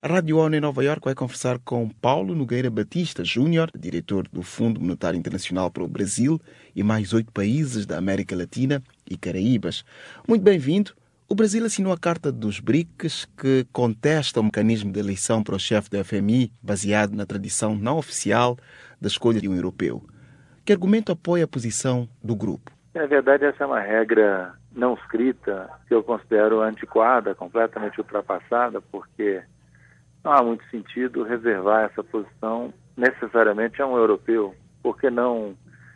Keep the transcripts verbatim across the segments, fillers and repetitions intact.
A Rádio ONU em Nova Iorque vai conversar com Paulo Nogueira Batista Júnior, diretor do Fundo Monetário Internacional para o Brasil e mais oito países da América Latina e Caraíbas. Muito bem-vindo. O Brasil assinou a Carta dos B R I C S, que contesta o mecanismo de eleição para o chefe do F M I, baseado na tradição não oficial da escolha de um europeu. Que argumento apoia a posição do grupo? Na verdade, essa é uma regra não escrita que eu considero antiquada, completamente ultrapassada, porque não há muito sentido reservar essa posição necessariamente a um europeu. Por que não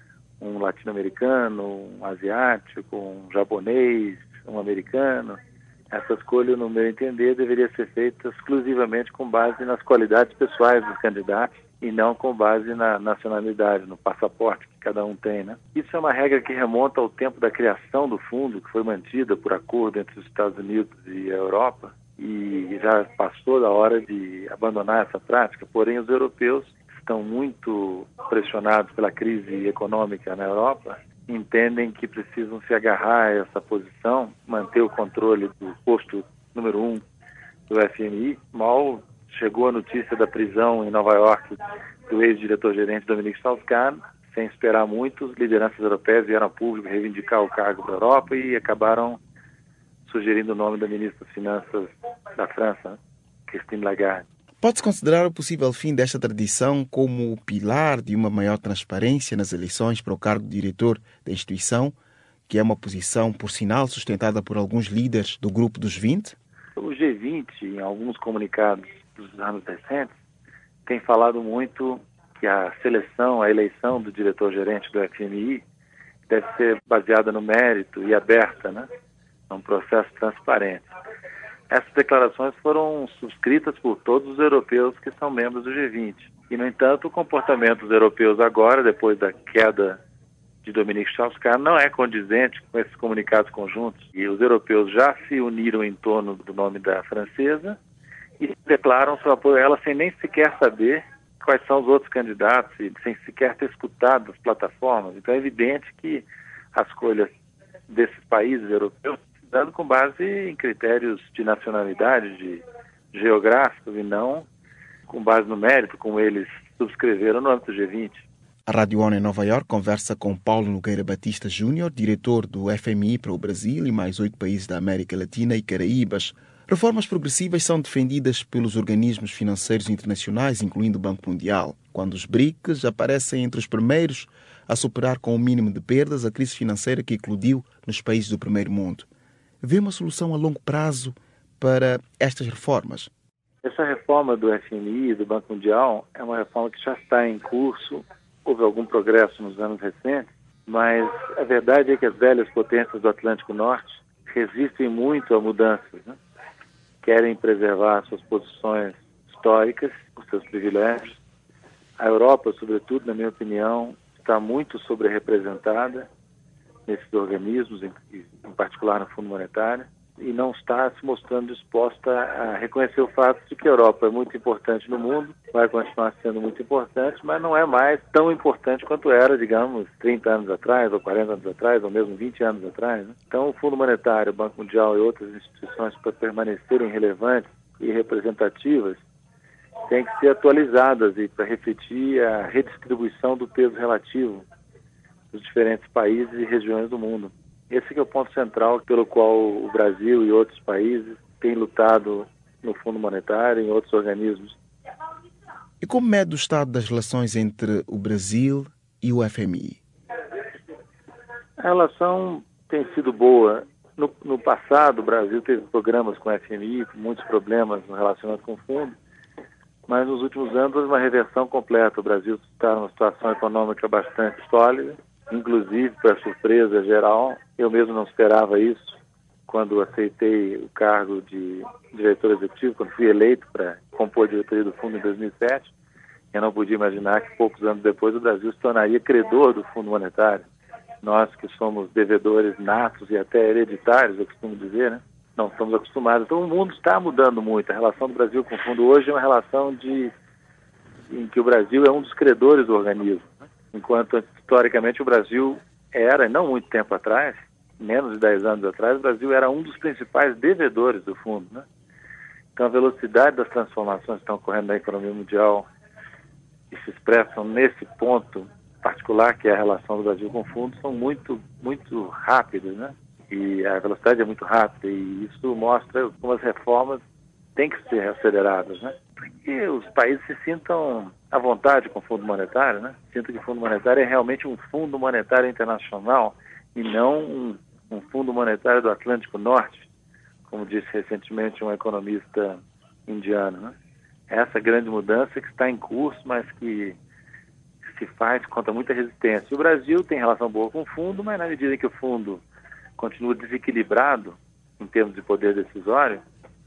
um latino-americano, um asiático, um japonês, um americano? Essa escolha, no meu entender, deveria ser feita exclusivamente com base nas qualidades pessoais dos candidatos e não com base na nacionalidade, no passaporte que cada um tem, né? Isso é uma regra que remonta ao tempo da criação do fundo, que foi mantida por acordo entre os Estados Unidos e a Europa, e já passou da hora de abandonar essa prática. Porém, os europeus estão muito pressionados pela crise econômica na Europa, entendem que precisam se agarrar a essa posição, manter o controle do posto número um do F M I. Mal chegou a notícia da prisão em Nova Iorque do ex-diretor-gerente Dominique Strauss-Kahn, sem esperar muito, as lideranças europeias vieram a público reivindicar o cargo da Europa e acabaram sugerindo o nome da ministra das Finanças da França, Christine Lagarde. Pode-se considerar o possível fim desta tradição como o pilar de uma maior transparência nas eleições para o cargo de diretor da instituição, que é uma posição, por sinal, sustentada por alguns líderes do Grupo dos vinte? O G vinte, em alguns comunicados dos anos recentes, tem falado muito que a seleção, a eleição do diretor-gerente do F M I deve ser baseada no mérito e aberta, né? Num processo transparente. Essas declarações foram subscritas por todos os europeus que são membros do G vinte. E, no entanto, o comportamento dos europeus agora, depois da queda de Dominique Strauss-Kahn, não é condizente com esses comunicados conjuntos. E os europeus já se uniram em torno do nome da francesa e declaram seu apoio a ela sem nem sequer saber quais são os outros candidatos e sem sequer ter escutado as plataformas. Então é evidente que a escolha desses países europeus dando com base em critérios de nacionalidade, de geográficos, e não com base no mérito, como eles subscreveram no âmbito do G vinte. A Rádio ONU em Nova Iorque conversa com Paulo Nogueira Batista Júnior, diretor do F M I para o Brasil e mais oito países da América Latina e Caraíbas. Reformas progressivas são defendidas pelos organismos financeiros internacionais, incluindo o Banco Mundial, quando os B R I C S aparecem entre os primeiros a superar com o mínimo de perdas a crise financeira que eclodiu nos países do primeiro mundo. Vê uma solução a longo prazo para estas reformas? Essa reforma do F M I e do Banco Mundial é uma reforma que já está em curso. Houve algum progresso nos anos recentes, mas a verdade é que as velhas potências do Atlântico Norte resistem muito a mudanças, né? Querem preservar suas posições históricas, os seus privilégios. A Europa, sobretudo, na minha opinião, está muito sobre-representada nesses organismos, em, em particular no Fundo Monetário, e não está se mostrando disposta a reconhecer o fato de que a Europa é muito importante no mundo, vai continuar sendo muito importante, mas não é mais tão importante quanto era, digamos, trinta anos atrás, ou quarenta anos atrás, ou mesmo vinte anos atrás, né? Então, o Fundo Monetário, o Banco Mundial e outras instituições, para permanecerem relevantes e representativas, têm que ser atualizadas e para refletir a redistribuição do peso relativo dos diferentes países e regiões do mundo. Esse que é o ponto central pelo qual o Brasil e outros países têm lutado no Fundo Monetário e em outros organismos. E como mede o estado das relações entre o Brasil e o F M I? A relação tem sido boa. No, no passado, o Brasil teve programas com o F M I, muitos problemas relacionados com o fundo, mas nos últimos anos houve uma reversão completa. O Brasil está numa situação econômica bastante sólida, inclusive, para surpresa geral, eu mesmo não esperava isso quando aceitei o cargo de diretor executivo, quando fui eleito para compor a diretoria do fundo em dois mil e sete. Eu não podia imaginar que poucos anos depois o Brasil se tornaria credor do Fundo Monetário. Nós que somos devedores natos e até hereditários, eu costumo dizer, né? Não estamos acostumados. Então o mundo está mudando muito. A relação do Brasil com o fundo hoje é uma relação de, em que o Brasil é um dos credores do organismo, né? Enquanto, historicamente, o Brasil era, não muito tempo atrás, menos de dez anos atrás, o Brasil era um dos principais devedores do fundo, né? Então, a velocidade das transformações que estão ocorrendo na economia mundial e se expressam nesse ponto particular, que é a relação do Brasil com o fundo, são muito, muito rápidas, né? E a velocidade é muito rápida e isso mostra como as reformas têm que ser aceleradas, né? Porque os países se sintam à vontade com o Fundo Monetário, né? Sintam que o Fundo Monetário é realmente um fundo monetário internacional e não um, um fundo monetário do Atlântico Norte, como disse recentemente um economista indiano, né? Essa grande mudança que está em curso, mas que se faz contra muita resistência. O Brasil tem relação boa com o fundo, mas na medida que o fundo continua desequilibrado em termos de poder decisório,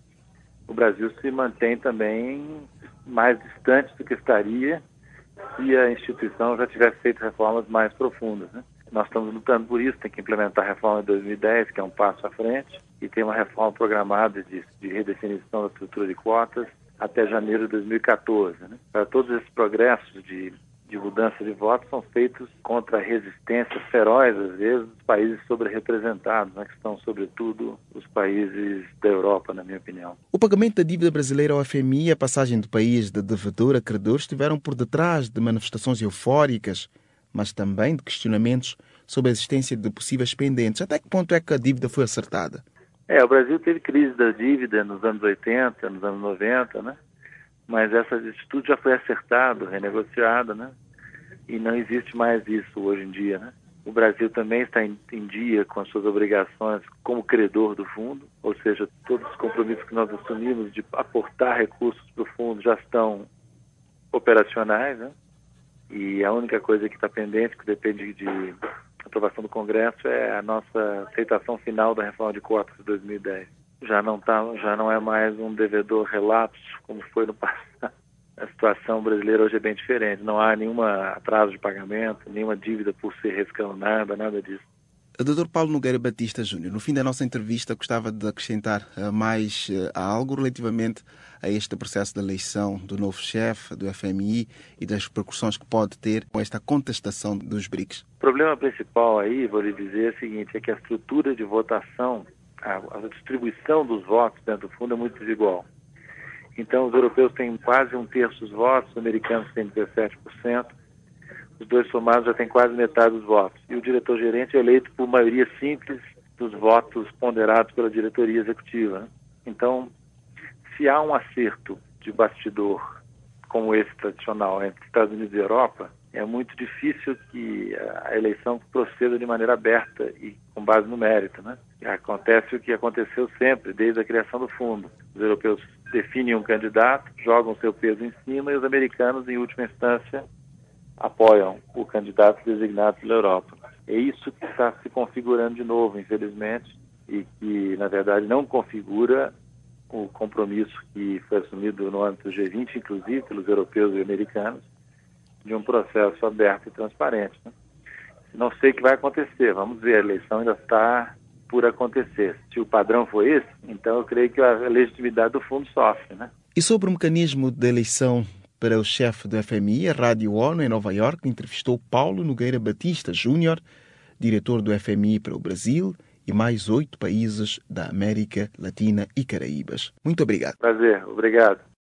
o Brasil se mantém também mais distante do que estaria se a instituição já tivesse feito reformas mais profundas, né? Nós estamos lutando por isso, tem que implementar a reforma de dois mil e dez, que é um passo à frente, e tem uma reforma programada de, de redefinição da estrutura de cotas até janeiro de dois mil e quatorze. Né? Para todos esses progressos de, de mudança de votos são feitos contra a resistência feroz, às vezes, dos países sobre-representados, né? Que são, sobretudo, os países da Europa, na minha opinião. O pagamento da dívida brasileira ao F M I e a passagem do país de devedor a credor estiveram por detrás de manifestações eufóricas, mas também de questionamentos sobre a existência de possíveis pendentes. Até que ponto é que a dívida foi acertada? É, o Brasil teve crise da dívida nos anos oitenta, nos anos noventa, né? Mas essa atitude já foi acertada, renegociada, né? E não existe mais isso hoje em dia, né? O Brasil também está em, em dia com as suas obrigações como credor do fundo, ou seja, todos os compromissos que nós assumimos de aportar recursos para o fundo já estão operacionais, né? E a única coisa que está pendente, que depende de aprovação do Congresso, é a nossa aceitação final da reforma de cotas de dois mil e dez. Já não, tá, já não é mais um devedor relapso, como foi no passado. A situação brasileira hoje é bem diferente. Não há nenhum atraso de pagamento, nenhuma dívida por ser rescalonada, nada disso. doutor Paulo Nogueira Batista Júnior, no fim da nossa entrevista, gostava de acrescentar uh, mais uh, algo relativamente a este processo de eleição do novo chefe do F M I e das repercussões que pode ter com esta contestação dos B R I C S. O problema principal aí, vou lhe dizer, é o seguinte, é que a estrutura de votação, a, a distribuição dos votos dentro do fundo é muito desigual. Então, os europeus têm quase um terço dos votos, os americanos têm dezessete por cento, os dois somados já têm quase metade dos votos. E o diretor-gerente é eleito por maioria simples dos votos ponderados pela diretoria executiva, né? Então, se há um acerto de bastidor como esse tradicional entre Estados Unidos e Europa, é muito difícil que a eleição proceda de maneira aberta e com base no mérito, né? Acontece o que aconteceu sempre, desde a criação do fundo. Os europeus definem um candidato, jogam seu peso em cima e os americanos, em última instância, apoiam o candidato designado pela Europa. É isso que está se configurando de novo, infelizmente, e que, na verdade, não configura o compromisso que foi assumido no âmbito do G vinte, inclusive pelos europeus e americanos, de um processo aberto e transparente, né? Não sei o que vai acontecer, vamos ver, a eleição ainda está por acontecer. Se o padrão for esse, então eu creio que a legitimidade do fundo sofre, né? E sobre o mecanismo de eleição para o chefe do F M I, a Rádio ONU em Nova Iorque entrevistou Paulo Nogueira Batista Júnior, diretor do F M I para o Brasil e mais oito países da América Latina e Caraíbas. Muito obrigado. Prazer, obrigado.